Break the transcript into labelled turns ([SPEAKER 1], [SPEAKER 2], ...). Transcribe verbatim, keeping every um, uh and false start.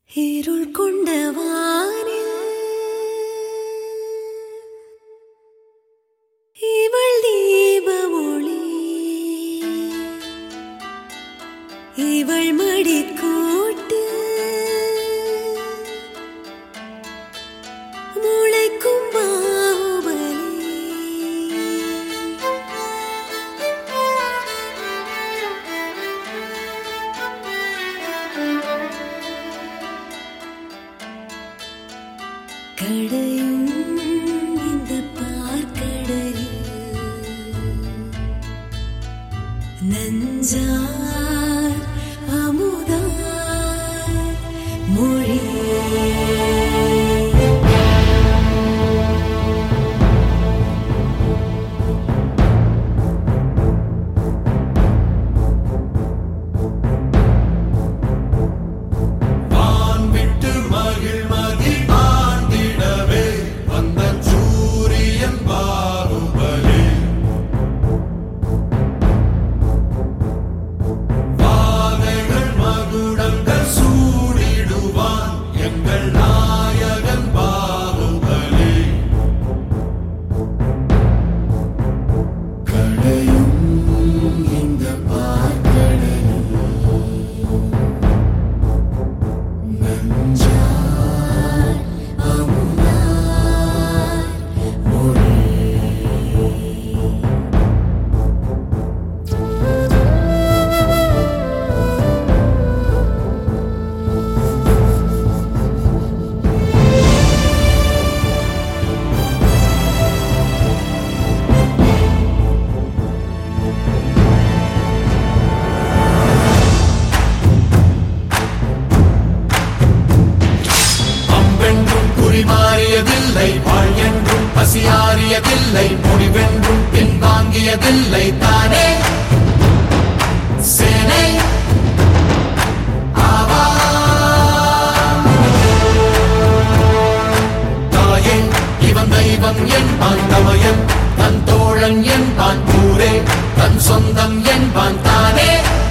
[SPEAKER 1] இருள் கொண்ட வானில் இவள் தீப ஒளி, இவள் மடிக்கூட்டு முளைக்கும் பாகுபலி. கடையும் இந்த பார்க்கடலில் நஞ்சார் அமுதார் மொழி.
[SPEAKER 2] மாறியதில்லை, வாழ் என்றும் பசியாறியதில்லை, முடிவென்றும் பின்வாங்கியதில்லை தானே சேனை ஆவா. தாயே இவன் தெய்வம் என்பான், தமையன் தன் தோழன் என்பான், ஊரே தன் சொந்தம் என்பான் தானே.